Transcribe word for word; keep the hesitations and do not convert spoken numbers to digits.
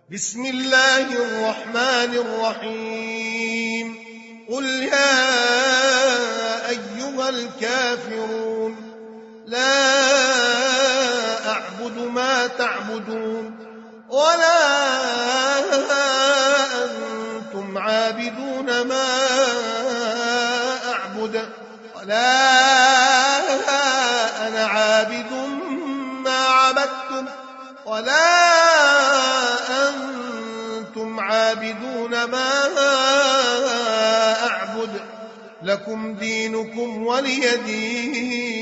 بسم الله الرحمن الرحيم قل يا أيها الكافرون لا أعبد ما تعبدون ولا أنتم عابدون ما أعبد ولا أنا عابد ما عبدتم ولا أنتم عابدون ما أعبد لكم دينكم ولي دين.